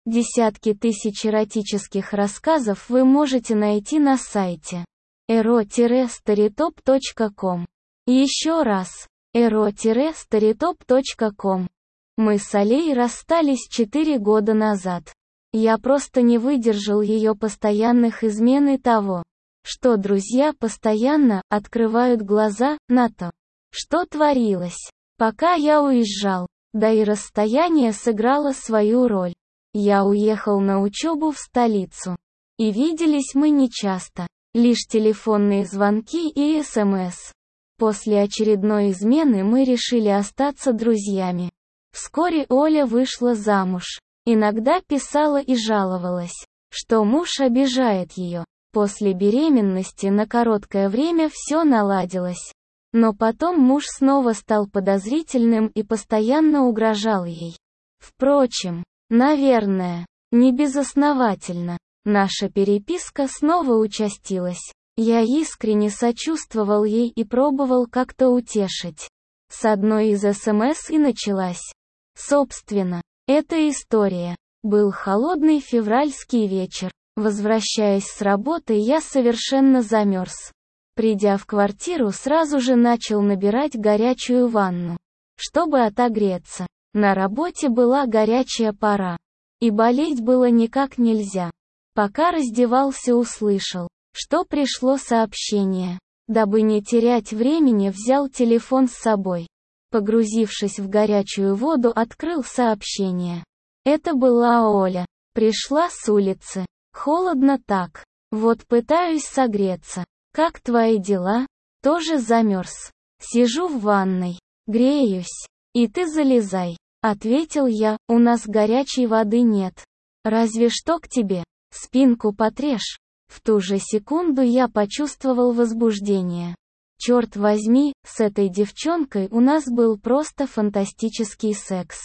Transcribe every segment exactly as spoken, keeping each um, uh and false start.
Десятки тысяч эротических рассказов вы можете найти на сайте эро старитоп точка ком. Еще раз, эро старитоп точка ком. Мы с Олей расстались четыре года назад. Я просто не выдержал ее постоянных измен и того, что друзья постоянно открывают глаза на то, что творилось, пока я уезжал. Да и расстояние сыграло свою роль. Я уехал на учебу в столицу. И виделись мы нечасто. Лишь телефонные звонки и СМС. После очередной измены мы решили остаться друзьями. Вскоре Оля вышла замуж. Иногда писала и жаловалась, что муж обижает ее. После беременности на короткое время все наладилось. Но потом муж снова стал подозрительным и постоянно угрожал ей. Впрочем, наверное, не безосновательно. Наша переписка снова участилась. Я искренне сочувствовал ей и пробовал как-то утешить. С одной из СМС и началась. Собственно, эта история. Был холодный февральский вечер. Возвращаясь с работы, я совершенно замерз. Придя в квартиру, сразу же начал набирать горячую ванну, чтобы отогреться. На работе была горячая пора. И болеть было никак нельзя. Пока раздевался, услышал, что пришло сообщение. Дабы не терять времени, взял телефон с собой. Погрузившись в горячую воду, открыл сообщение. Это была Оля. Пришла с улицы. Холодно так. Вот пытаюсь согреться. Как твои дела? Тоже замерз. Сижу в ванной. Греюсь. И ты залезай. Ответил я, у нас горячей воды нет. Разве что к тебе. Спинку потрешь. В ту же секунду я почувствовал возбуждение. Черт возьми, с этой девчонкой у нас был просто фантастический секс.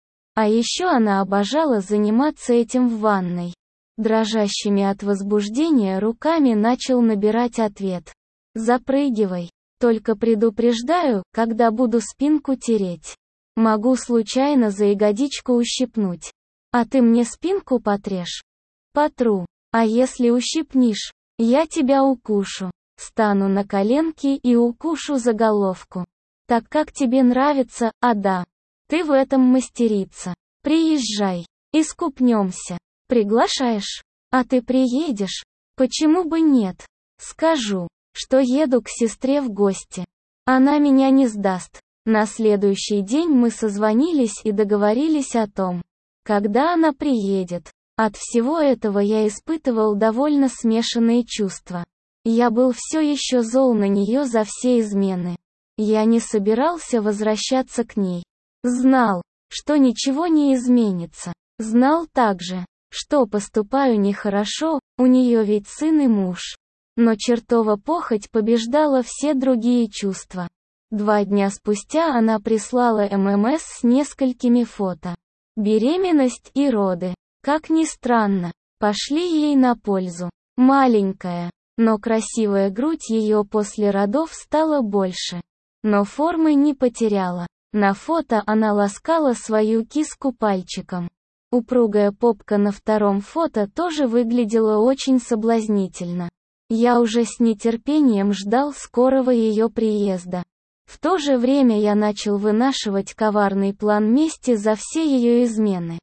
А еще она обожала заниматься этим в ванной. Дрожащими от возбуждения руками начал набирать ответ. Запрыгивай. Только предупреждаю, когда буду спинку тереть. Могу случайно за ягодичку ущипнуть. А ты мне спинку потрешь? Потру. А если ущипнешь, я тебя укушу. Стану на коленки и укушу за головку. Так как тебе нравится, а да. Ты в этом мастерица. Приезжай. Искупнемся. Приглашаешь? А ты приедешь? Почему бы нет? Скажу, что еду к сестре в гости. Она меня не сдаст. На следующий день мы созвонились и договорились о том, когда она приедет. От всего этого я испытывал довольно смешанные чувства. Я был все еще зол на нее за все измены. Я не собирался возвращаться к ней. Знал, что ничего не изменится. Знал также, что поступаю нехорошо, у нее ведь сын и муж. Но чертова похоть побеждала все другие чувства. Два дня спустя она прислала ММС с несколькими фото. Беременность и роды, как ни странно, пошли ей на пользу. Маленькая, но красивая грудь ее после родов стала больше. Но формы не потеряла. На фото она ласкала свою киску пальчиком. Упругая попка на втором фото тоже выглядела очень соблазнительно. Я уже с нетерпением ждал скорого ее приезда. В то же время я начал вынашивать коварный план мести за все ее измены.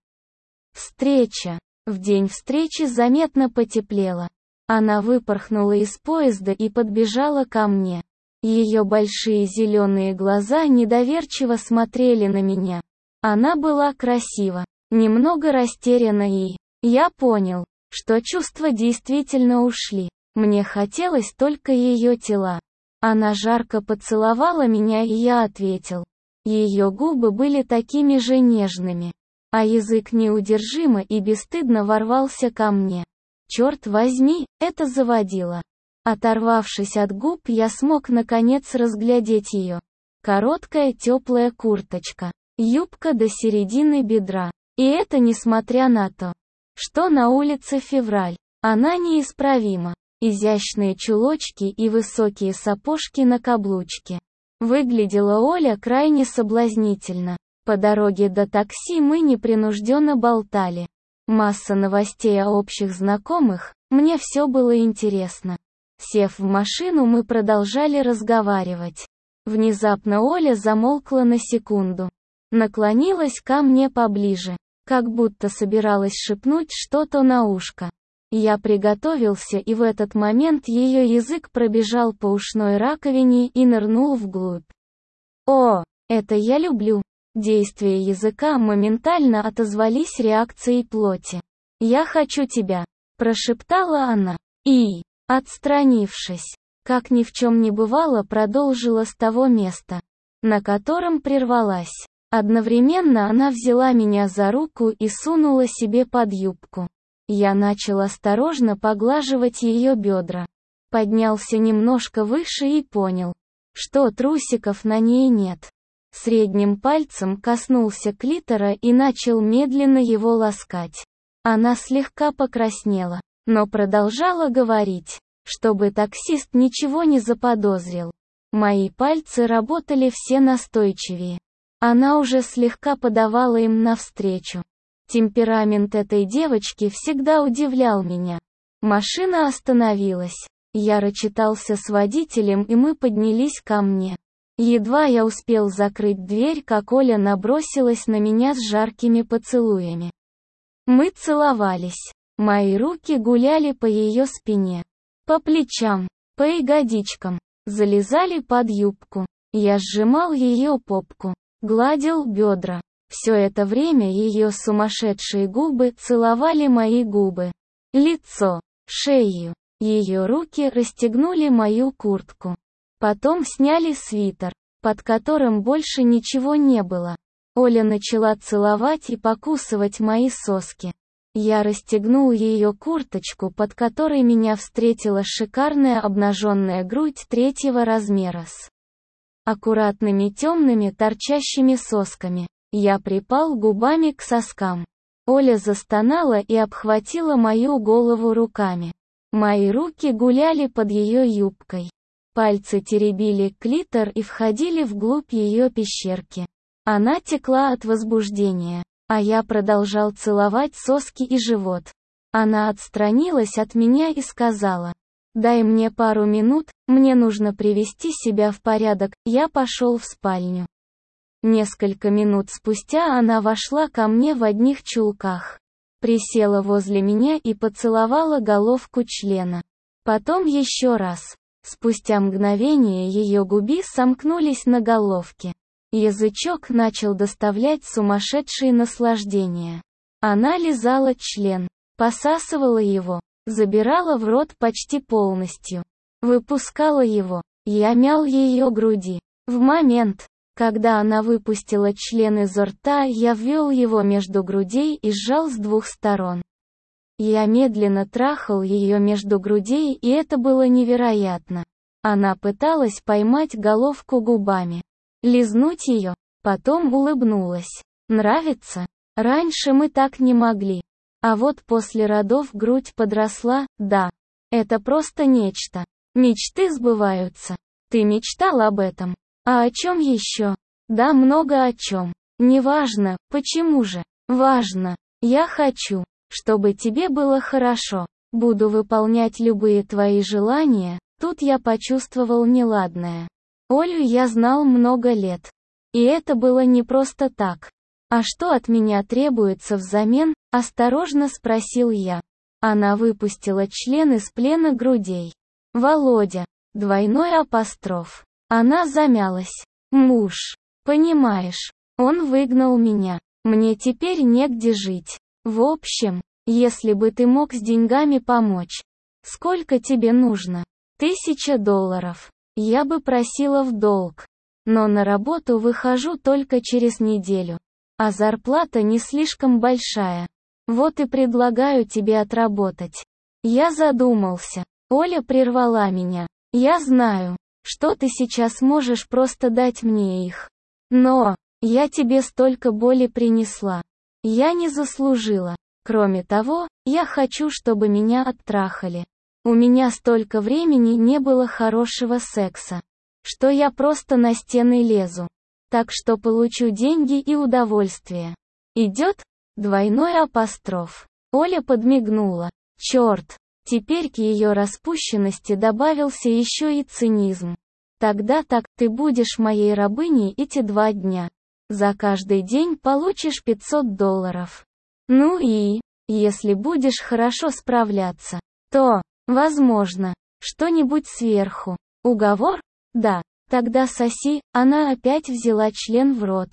Встреча. В день встречи заметно потеплело. Она выпорхнула из поезда и подбежала ко мне. Ее большие зеленые глаза недоверчиво смотрели на меня. Она была красива, немного растеряна и... Я понял, что чувства действительно ушли. Мне хотелось только ее тела. Она жарко поцеловала меня, и я ответил. Ее губы были такими же нежными. А язык неудержимо и бесстыдно ворвался ко мне. Черт возьми, это заводило. Оторвавшись от губ, я смог наконец разглядеть ее. Короткая теплая курточка, юбка до середины бедра. И это несмотря на то, что на улице февраль. Она неисправима. Изящные чулочки и высокие сапожки на каблучке. Выглядела Оля крайне соблазнительно. По дороге до такси мы непринужденно болтали. Масса новостей о общих знакомых, мне все было интересно. Сев в машину, мы продолжали разговаривать. Внезапно Оля замолкла на секунду. Наклонилась ко мне поближе, как будто собиралась шепнуть что-то на ушко. Я приготовился, и в этот момент ее язык пробежал по ушной раковине и нырнул вглубь. О, это я люблю. Действия языка моментально отозвались реакцией плоти. «Я хочу тебя», – прошептала она. И, отстранившись, как ни в чем не бывало, продолжила с того места, на котором прервалась. Одновременно она взяла меня за руку и сунула себе под юбку. Я начал осторожно поглаживать ее бедра. Поднялся немножко выше и понял, что трусиков на ней нет. Средним пальцем коснулся клитора и начал медленно его ласкать. Она слегка покраснела, но продолжала говорить, чтобы таксист ничего не заподозрил. Мои пальцы работали все настойчивее. Она уже слегка подавала им навстречу. Темперамент этой девочки всегда удивлял меня. Машина остановилась. Я рачитался с водителем, и мы поднялись ко мне. Едва я успел закрыть дверь, как Оля набросилась на меня с жаркими поцелуями. Мы целовались. Мои руки гуляли по ее спине, по плечам, по ягодичкам, залезали под юбку. Я сжимал ее попку, гладил бедра. Все это время ее сумасшедшие губы целовали мои губы, лицо, шею. Ее руки расстегнули мою куртку. Потом сняли свитер, под которым больше ничего не было. Оля начала целовать и покусывать мои соски. Я расстегнул ее курточку, под которой меня встретила шикарная обнаженная грудь третьего размера с аккуратными темными торчащими сосками. Я припал губами к соскам. Оля застонала и обхватила мою голову руками. Мои руки гуляли под ее юбкой. Пальцы теребили клитор и входили вглубь ее пещерки. Она текла от возбуждения, а я продолжал целовать соски и живот. Она отстранилась от меня и сказала: «Дай мне пару минут, мне нужно привести себя в порядок». Я пошел в спальню. Несколько минут спустя она вошла ко мне в одних чулках. Присела возле меня и поцеловала головку члена. Потом еще раз. Спустя мгновение ее губы сомкнулись на головке. Язычок начал доставлять сумасшедшие наслаждения. Она лизала член, посасывала его, забирала в рот почти полностью, выпускала его. Я мял ее груди. В момент, когда она выпустила член изо рта, я ввел его между грудей и сжал с двух сторон. Я медленно трахал ее между грудей, и это было невероятно. Она пыталась поймать головку губами, лизнуть ее, потом улыбнулась. Нравится? Раньше мы так не могли. А вот после родов грудь подросла, да. Это просто нечто. Мечты сбываются. Ты мечтал об этом? А о чем еще? Да, много о чем. Неважно, почему же? Важно. Я хочу, чтобы тебе было хорошо. Буду выполнять любые твои желания. Тут я почувствовал неладное. Олю я знал много лет. И это было не просто так. А что от меня требуется взамен? Осторожно спросил я. Она выпустила член из плена грудей. Володя. Двойной апостроф. Она замялась. Муж. Понимаешь, он выгнал меня. Мне теперь негде жить. В общем, если бы ты мог с деньгами помочь. Сколько тебе нужно? Тысяча долларов. Я бы просила в долг. Но на работу выхожу только через неделю. А зарплата не слишком большая. Вот и предлагаю тебе отработать. Я задумался. Оля прервала меня. Я знаю, что ты сейчас можешь просто дать мне их. Но, я тебе столько боли принесла. Я не заслужила. Кроме того, я хочу, чтобы меня оттрахали. У меня столько времени не было хорошего секса, что я просто на стены лезу. Так что получу деньги и удовольствие. Идет? Двойной апостроф. Оля подмигнула. Черт! Теперь к ее распущенности добавился еще и цинизм. Тогда так, ты будешь моей рабыней эти два дня. За каждый день получишь пятьсот долларов. Ну и, если будешь хорошо справляться, то, возможно, что-нибудь сверху. Уговор? Да. Тогда соси. Она опять взяла член в рот.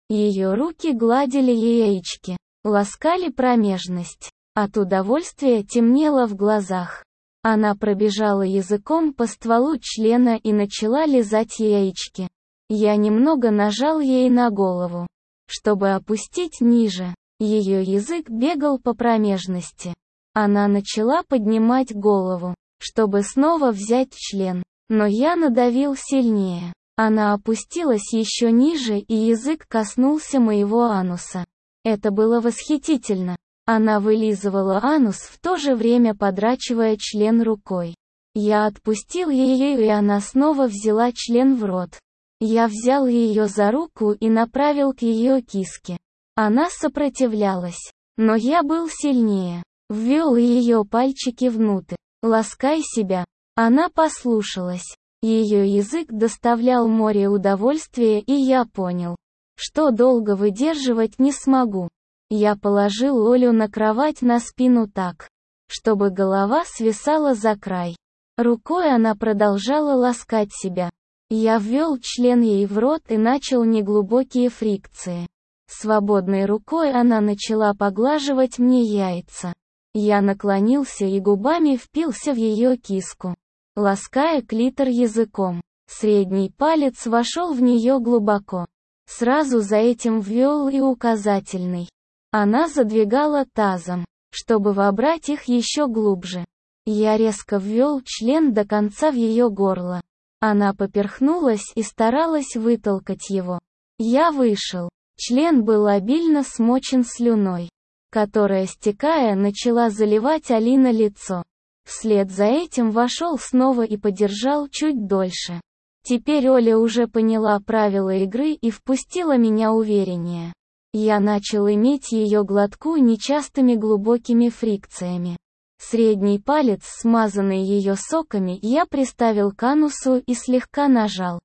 Ее руки гладили яички, ласкали промежность. От удовольствия темнело в глазах. Она пробежала языком по стволу члена и начала лизать яички. Я немного нажал ей на голову, чтобы опустить ниже. Ее язык бегал по промежности. Она начала поднимать голову, чтобы снова взять член. Но я надавил сильнее. Она опустилась еще ниже, и язык коснулся моего ануса. Это было восхитительно. Она вылизывала анус, в то же время подрачивая член рукой. Я отпустил ее, и она снова взяла член в рот. Я взял ее за руку и направил к ее киске. Она сопротивлялась. Но я был сильнее. Ввел ее пальчики внутрь. «Ласкай себя». Она послушалась. Ее язык доставлял море удовольствия, и я понял, что долго выдерживать не смогу. Я положил Олю на кровать на спину так, чтобы голова свисала за край. Рукой она продолжала ласкать себя. Я ввел член ей в рот и начал неглубокие фрикции. Свободной рукой она начала поглаживать мне яйца. Я наклонился и губами впился в ее киску, лаская клитор языком. Средний палец вошел в нее глубоко. Сразу за этим ввел и указательный. Она задвигала тазом, чтобы вобрать их еще глубже. Я резко ввел член до конца в ее горло. Она поперхнулась и старалась вытолкать его. Я вышел. Член был обильно смочен слюной, которая, стекая, начала заливать Алина лицо. Вслед за этим вошел снова и подержал чуть дольше. Теперь Оля уже поняла правила игры и впустила меня увереннее. Я начал иметь ее глотку нечастыми глубокими фрикциями. Средний палец, смазанный ее соками, я приставил к анусу и слегка нажал.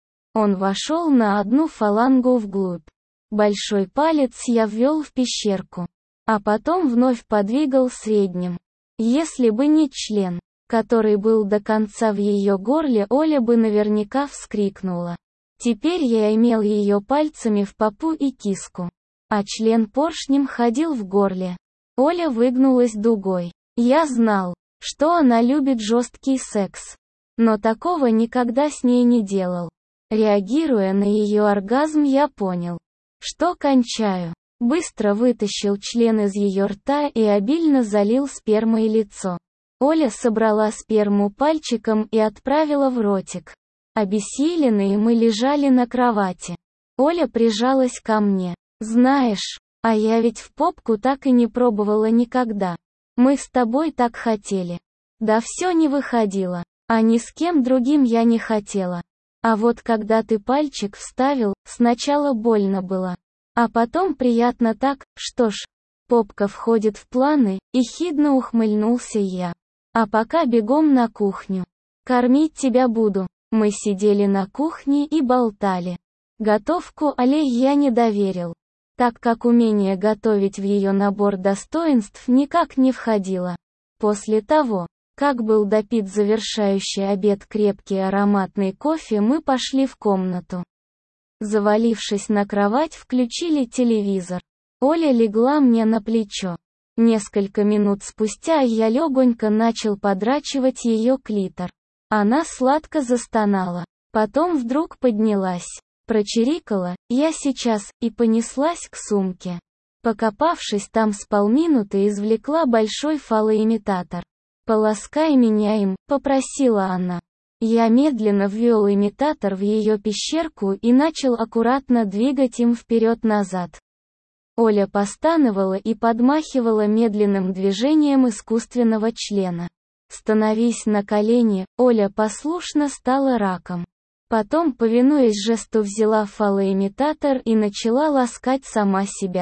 Он вошел на одну фалангу вглубь. Большой палец я ввел в пещерку, а потом вновь подвигал средним. Если бы не член, который был до конца в ее горле, Оля бы наверняка вскрикнула. Теперь я имел ее пальцами в попу и киску, а член поршнем ходил в горле. Оля выгнулась дугой. Я знал, что она любит жесткий секс, но такого никогда с ней не делал. Реагируя на ее оргазм, я понял, что кончаю. Быстро вытащил член из ее рта и обильно залил спермой лицо. Оля собрала сперму пальчиком и отправила в ротик. Обессиленные мы лежали на кровати. Оля прижалась ко мне. Знаешь, а я ведь в попку так и не пробовала никогда. Мы с тобой так хотели. Да все не выходило. А ни с кем другим я не хотела. А вот когда ты пальчик вставил, сначала больно было. А потом приятно так, что ж. Попка входит в планы, ехидно ухмыльнулся я. А пока бегом на кухню. Кормить тебя буду. Мы сидели на кухне и болтали. Готовку Оле я не доверил, так как умение готовить в ее набор достоинств никак не входило. После того, как был допит завершающий обед крепкий ароматный кофе, мы пошли в комнату. Завалившись на кровать, включили телевизор. Оля легла мне на плечо. Несколько минут спустя я легонько начал подрачивать ее клитор. Она сладко застонала. Потом вдруг поднялась, прочирикала «я сейчас» и понеслась к сумке. Покопавшись там с полминуты, извлекла большой фалоимитатор. «Поласкай меня им», — попросила она. Я медленно ввел имитатор в ее пещерку и начал аккуратно двигать им вперед-назад. Оля постановала и подмахивала медленным движением искусственного члена. «Становись на колени», Оля послушно стала раком. Потом, повинуясь жесту, взяла фалоимитатор и начала ласкать сама себя.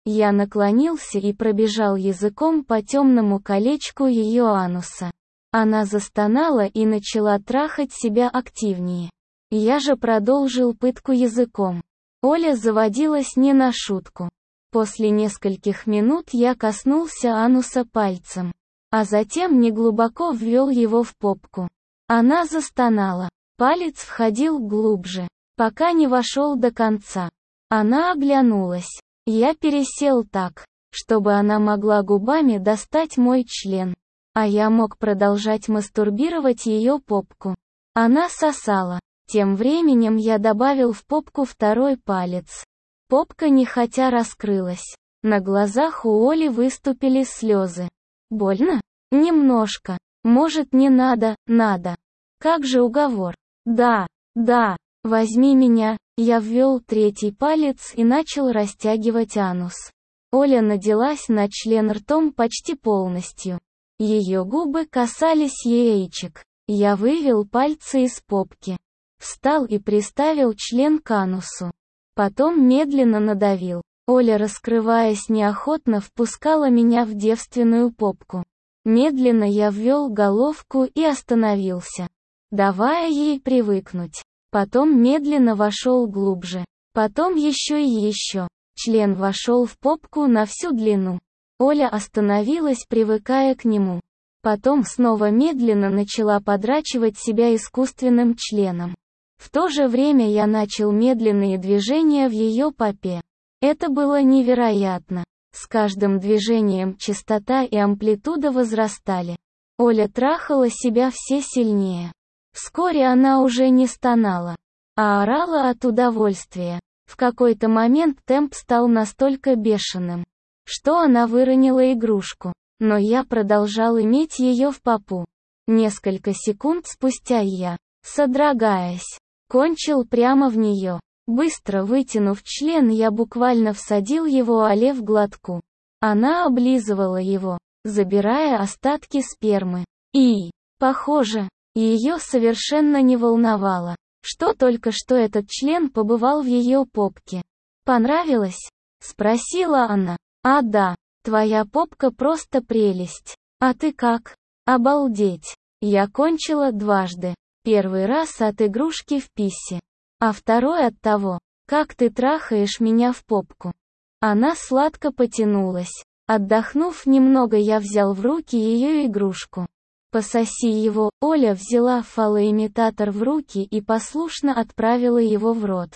Я наклонился и пробежал языком по темному колечку ее ануса. Она застонала и начала трахать себя активнее. Я же продолжил пытку языком. Оля заводилась не на шутку. После нескольких минут я коснулся ануса пальцем, а затем неглубоко ввел его в попку. Она застонала. Палец входил глубже, пока не вошел до конца. Она оглянулась. Я пересел так, чтобы она могла губами достать мой член, а я мог продолжать мастурбировать ее попку. Она сосала. Тем временем я добавил в попку второй палец. Попка нехотя раскрылась. На глазах у Оли выступили слезы. Больно? Немножко. Может, не надо? Надо. Как же уговор? Да, да. Возьми меня. Я ввел третий палец и начал растягивать анус. Оля наделась на член ртом почти полностью. Ее губы касались яичек. Я вывел пальцы из попки. Встал и приставил член к анусу. Потом медленно надавил. Оля, раскрываясь неохотно, впускала меня в девственную попку. Медленно я ввел головку и остановился, давая ей привыкнуть. Потом медленно вошел глубже. Потом еще и еще. Член вошел в попку на всю длину. Оля остановилась, привыкая к нему. Потом снова медленно начала подрачивать себя искусственным членом. В то же время я начал медленные движения в ее попе. Это было невероятно. С каждым движением частота и амплитуда возрастали. Оля трахала себя все сильнее. Вскоре она уже не стонала, а орала от удовольствия. В какой-то момент темп стал настолько бешеным, что она выронила игрушку. Но я продолжал иметь ее в попу. Несколько секунд спустя я, содрогаясь, кончил прямо в нее. Быстро вытянув член, я буквально всадил его Оле в глотку. Она облизывала его, забирая остатки спермы. И, похоже, ее совершенно не волновало, что только что этот член побывал в ее попке. «Понравилось?» — спросила она. «А да, твоя попка просто прелесть. А ты как?» «Обалдеть!» Я кончила дважды. Первый раз от игрушки в писсе, а второй от того, как ты трахаешь меня в попку. Она сладко потянулась. Отдохнув немного, я взял в руки ее игрушку. «Пососи его». Оля взяла фалоимитатор в руки и послушно отправила его в рот.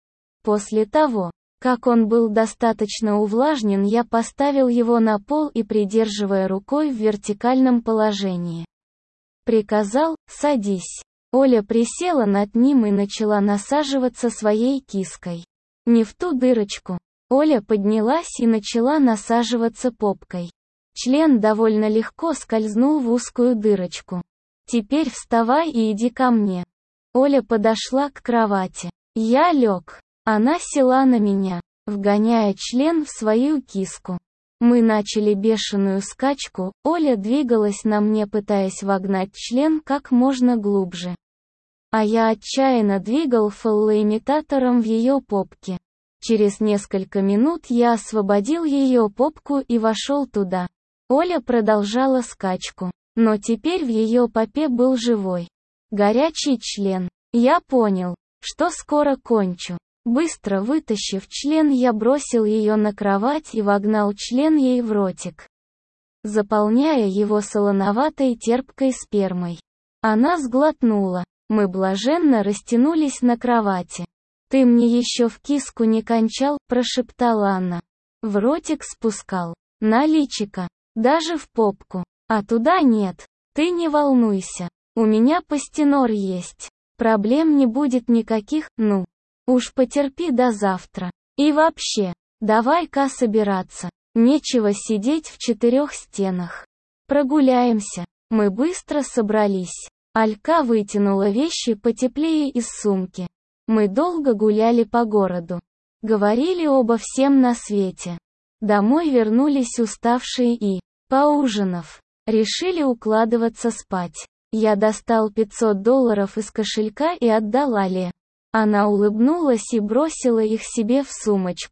После того, как он был достаточно увлажнен, я поставил его на пол и, придерживая рукой в вертикальном положении, приказал: «Садись». Оля присела над ним и начала насаживаться своей киской. Не в ту дырочку. Оля поднялась и начала насаживаться попкой. Член довольно легко скользнул в узкую дырочку. «Теперь вставай и иди ко мне». Оля подошла к кровати. Я лег. Она села на меня, вгоняя член в свою киску. Мы начали бешеную скачку. Оля двигалась на мне, пытаясь вогнать член как можно глубже. А я отчаянно двигал фалоимитатором в ее попке. Через несколько минут я освободил ее попку и вошел туда. Оля продолжала скачку, но теперь в ее попе был живой, горячий член. Я понял, что скоро кончу. Быстро вытащив член, я бросил ее на кровать и вогнал член ей в ротик, заполняя его солоноватой терпкой спермой. Она сглотнула. Мы блаженно растянулись на кровати. «Ты мне еще в киску не кончал?» – прошептала она. В ротик спускал. На личико. Даже в попку. А туда нет. Ты не волнуйся. У меня пастенор есть. Проблем не будет никаких, ну. Уж потерпи до завтра. И вообще, давай-ка собираться. Нечего сидеть в четырех стенах. Прогуляемся. Мы быстро собрались. Алька вытянула вещи потеплее из сумки. Мы долго гуляли по городу. Говорили обо всем на свете. Домой вернулись уставшие и, поужинав, решили укладываться спать. Я достал пятьсот долларов из кошелька и отдал Але. Она улыбнулась и бросила их себе в сумочку.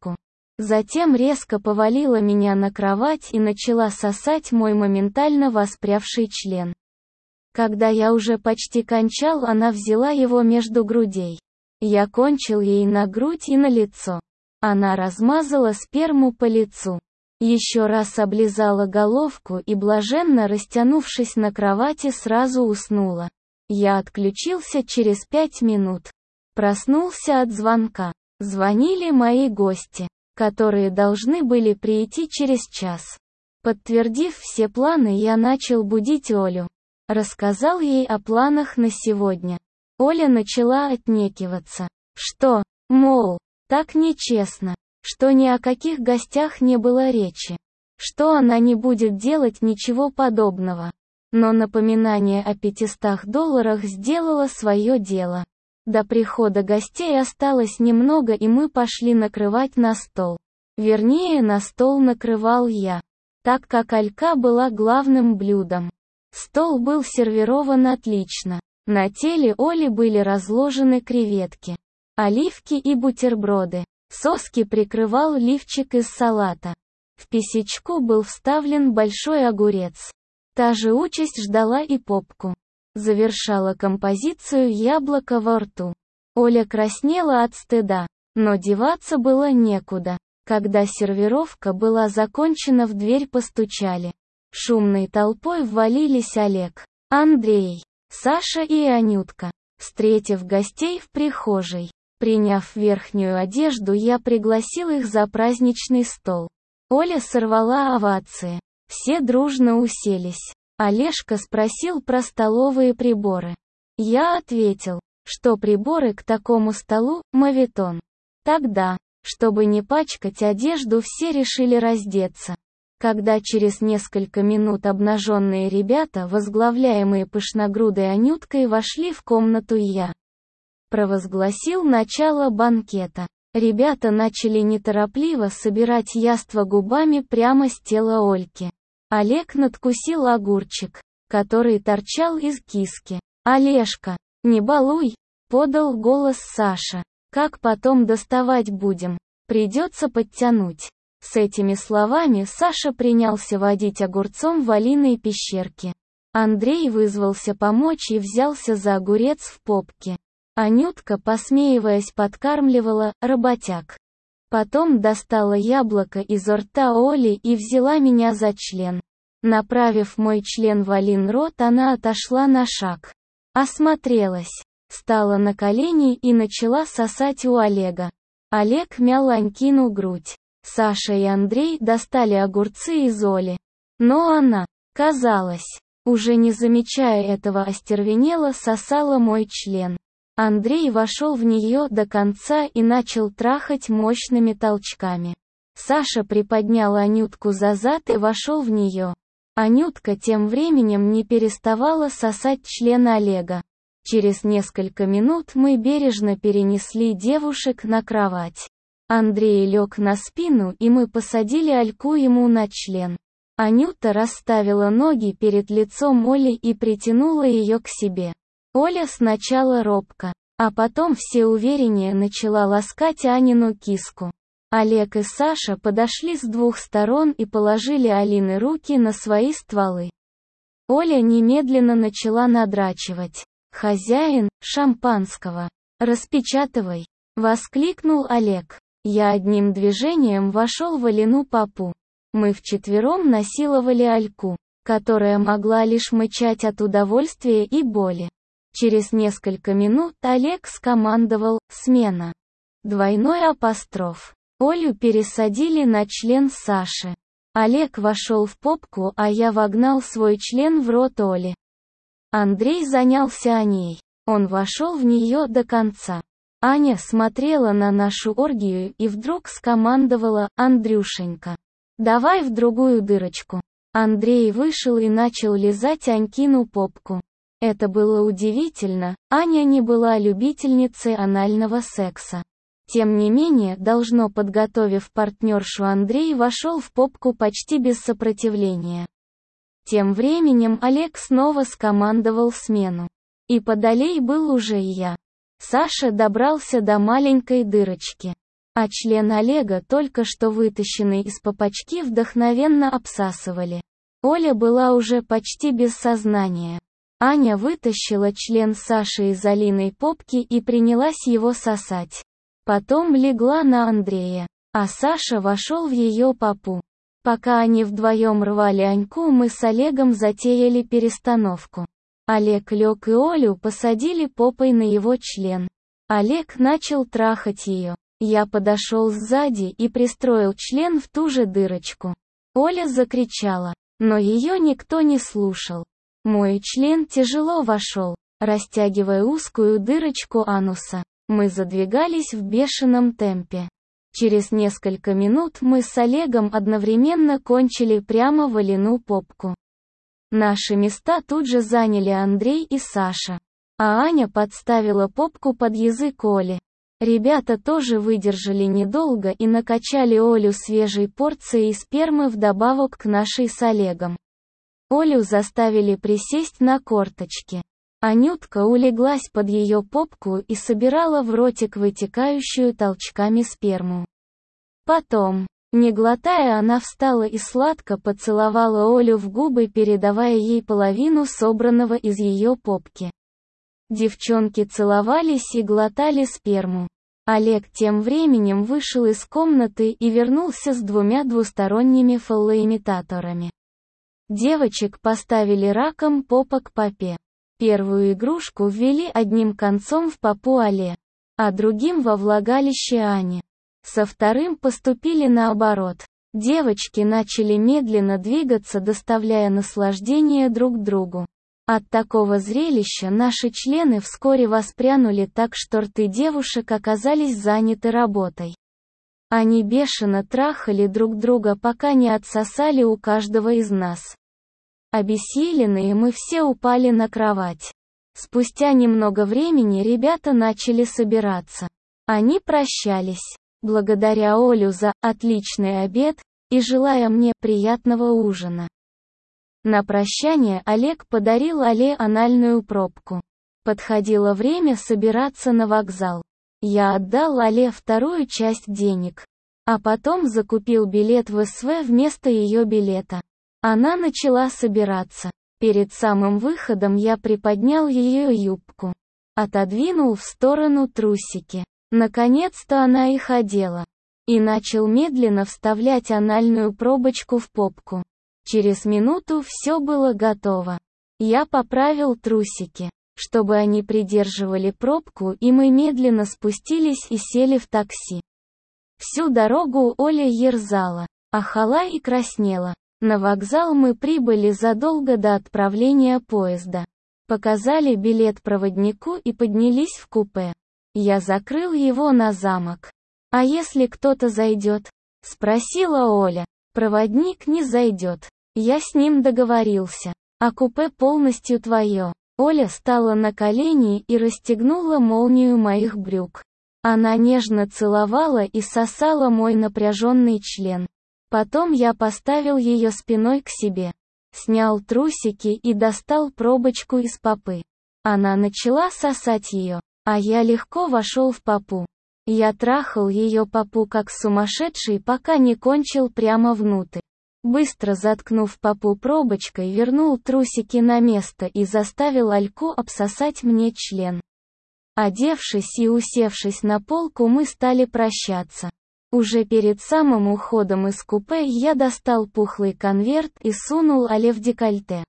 Затем резко повалила меня на кровать и начала сосать мой моментально воспрявший член. Когда я уже почти кончал, она взяла его между грудей. Я кончил ей на грудь и на лицо. Она размазала сперму по лицу. Еще раз облизала головку и, блаженно растянувшись на кровати, сразу уснула. Я отключился через пять минут. Проснулся от звонка. Звонили мои гости, которые должны были прийти через час. Подтвердив все планы, я начал будить Олю. Рассказал ей о планах на сегодня. Оля начала отнекиваться. Что, мол, так нечестно, что ни о каких гостях не было речи, что она не будет делать ничего подобного. Но напоминание о пятистах долларах сделало свое дело. До прихода гостей осталось немного, и мы пошли накрывать на стол. Вернее, на стол накрывал я, так как Алька была главным блюдом. Стол был сервирован отлично. На теле Оли были разложены креветки, оливки и бутерброды. Соски прикрывал лифчик из салата. В писечку был вставлен большой огурец. Та же участь ждала и попку. Завершала композицию яблоко во рту. Оля краснела от стыда, но деваться было некуда. Когда сервировка была закончена, в дверь постучали. Шумной толпой ввалились Олег, Андрей, Саша и Анютка. Встретив гостей в прихожей, приняв верхнюю одежду, я пригласил их за праздничный стол. Оля сорвала овации. Все дружно уселись. Олежка спросил про столовые приборы. Я ответил, что приборы к такому столу – моветон. Тогда, чтобы не пачкать одежду, все решили раздеться. Когда через несколько минут обнаженные ребята, возглавляемые пышногрудой Анюткой, вошли в комнату, я провозгласил начало банкета. Ребята начали неторопливо собирать яства губами прямо с тела Ольки. Олег надкусил огурчик, который торчал из киски. «Олежка, не балуй!» — подал голос Саша. «Как потом доставать будем? Придется подтянуть». С этими словами Саша принялся водить огурцом в Алиной пещерке. Андрей вызвался помочь и взялся за огурец в попке. Анютка, посмеиваясь, подкармливала работяг. Потом достала яблоко из рта Оли и взяла меня за член. Направив мой член в Алин рот, она отошла на шаг. Осмотрелась, стала на колени и начала сосать у Олега. Олег мял Анькину грудь. Саша и Андрей достали огурцы из Оли. Но она, казалось, уже не замечая этого, остервенела сосала мой член. Андрей вошел в нее до конца и начал трахать мощными толчками. Саша приподнял Анютку за зад и вошел в нее. Анютка тем временем не переставала сосать член Олега. Через несколько минут мы бережно перенесли девушек на кровать. Андрей лег на спину, и мы посадили Альку ему на член. Анюта расставила ноги перед лицом Оли и притянула ее к себе. Оля сначала робко, а потом все увереннее начала ласкать Анину киску. Олег и Саша подошли с двух сторон и положили Алины руки на свои стволы. Оля немедленно начала надрачивать. «Хозяин, шампанского! Распечатывай!» — воскликнул Олег. Я одним движением вошел в Алину попу. Мы вчетвером насиловали Альку, которая могла лишь мычать от удовольствия и боли. Через несколько минут Олег скомандовал «Смена». Двойной апостроф. Олю пересадили на член Саши. Олег вошел в попку, а я вогнал свой член в рот Оли. Андрей занялся Аней. Он вошел в нее до конца. Аня смотрела на нашу оргию и вдруг скомандовала: «Андрюшенька, давай в другую дырочку». Андрей вышел и начал лизать Анькину попку. Это было удивительно, Аня не была любительницей анального секса. Тем не менее, должно подготовив партнершу, Андрей вошел в попку почти без сопротивления. Тем временем Олег снова скомандовал смену. И подалей был уже и я. Саша добрался до маленькой дырочки. а член Олега, только что вытащенный из попочки, вдохновенно обсасывали. Оля была уже почти без сознания. Аня вытащила член Саши из Алиной попки и принялась его сосать. Потом легла на Андрея, а Саша вошел в ее попу. Пока они вдвоем рвали Аньку, мы с Олегом затеяли перестановку. Олег лег и Олю посадили попой на его член. Олег начал трахать ее. Я подошел сзади и пристроил член в ту же дырочку. Оля закричала, но ее никто не слушал. Мой член тяжело вошел, растягивая узкую дырочку ануса. Мы задвигались в бешеном темпе. Через несколько минут мы с Олегом одновременно кончили прямо в Алину попку. Наши места тут же заняли Андрей и Саша. А Аня подставила попку под язык Оли. Ребята тоже выдержали недолго и накачали Олю свежей порцией спермы вдобавок к нашей с Олегом. Олю заставили присесть на корточки. Анютка улеглась под ее попку и собирала в ротик вытекающую толчками сперму. Потом, не глотая, она встала и сладко поцеловала Олю в губы, передавая ей половину собранного из ее попки. Девчонки целовались и глотали сперму. Олег тем временем вышел из комнаты и вернулся с двумя двусторонними фаллоимитаторами. Девочек поставили раком попа к попе. Первую игрушку ввели одним концом в попу Оле, а другим во влагалище Ани. Со вторым поступили наоборот. Девочки начали медленно двигаться, доставляя наслаждение друг другу. От такого зрелища наши члены вскоре воспрянули так, что рты девушек оказались заняты работой. Они бешено трахали друг друга, пока не отсосали у каждого из нас. Обессиленные мы все упали на кровать. Спустя немного времени ребята начали собираться. Они прощались, благодаря Олю за отличный обед и желая мне приятного ужина. На прощание Олег подарил Оле анальную пробку. Подходило время собираться на вокзал. Я отдал Оле вторую часть денег, а потом закупил билет в СВ вместо ее билета. Она начала собираться. Перед самым выходом я приподнял ее юбку, отодвинул в сторону трусики. Наконец-то она их одела. И начал медленно вставлять анальную пробочку в попку. Через минуту все было готово. Я поправил трусики, чтобы они придерживали пробку, и мы медленно спустились и сели в такси. Всю дорогу Оля ерзала, ахала и краснела. На вокзал мы прибыли задолго до отправления поезда. Показали билет проводнику и поднялись в купе. Я закрыл его на замок. «А если кто-то зайдет?» — спросила Оля. «Проводник не зайдет. Я с ним договорился. А купе полностью твое». Оля стала на колени и расстегнула молнию моих брюк. Она нежно целовала и сосала мой напряженный член. Потом я поставил ее спиной к себе, снял трусики и достал пробочку из попы. Она начала сосать ее, а я легко вошел в попу. Я трахал ее попу как сумасшедший, пока не кончил прямо внутрь. Быстро заткнув попу пробочкой, вернул трусики на место и заставил Альку обсосать мне член. Одевшись и усевшись на полку, мы стали прощаться. Уже перед самым уходом из купе я достал пухлый конверт и сунул Але в декольте.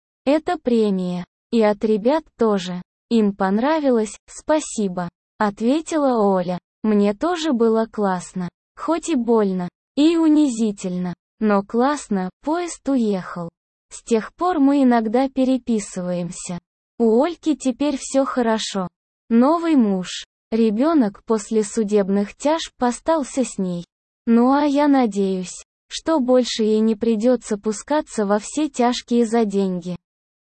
Это премия. И от ребят тоже. Им понравилось, спасибо. Ответила Оля. Мне тоже было классно. Хоть и больно. И унизительно. Но классно, поезд уехал. С тех пор мы иногда переписываемся. У Ольки теперь все хорошо. Новый муж. Ребенок после судебных тяжб остался с ней. Ну а я надеюсь, что больше ей не придется пускаться во все тяжкие за деньги.